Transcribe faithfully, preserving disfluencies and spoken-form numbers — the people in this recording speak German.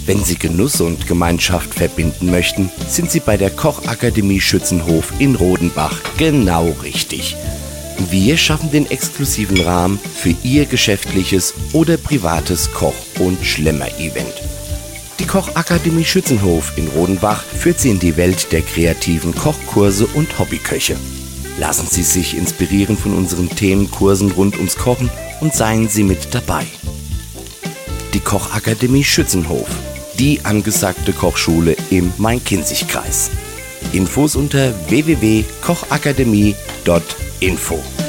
Wenn Sie Genuss und Gemeinschaft verbinden möchten, sind Sie bei der Kochakademie Schützenhof in Rodenbach genau richtig. Wir schaffen den exklusiven Rahmen für Ihr geschäftliches oder privates Koch- und Schlemmer-Event. Die Kochakademie Schützenhof in Rodenbach führt Sie in die Welt der kreativen Kochkurse und Hobbyköche. Lassen Sie sich inspirieren von unseren Themenkursen rund ums Kochen und seien Sie mit dabei. Die Kochakademie Schützenhof, die angesagte Kochschule im Main-Kinzig-Kreis. Infos unter w w w punkt kochakademie punkt info.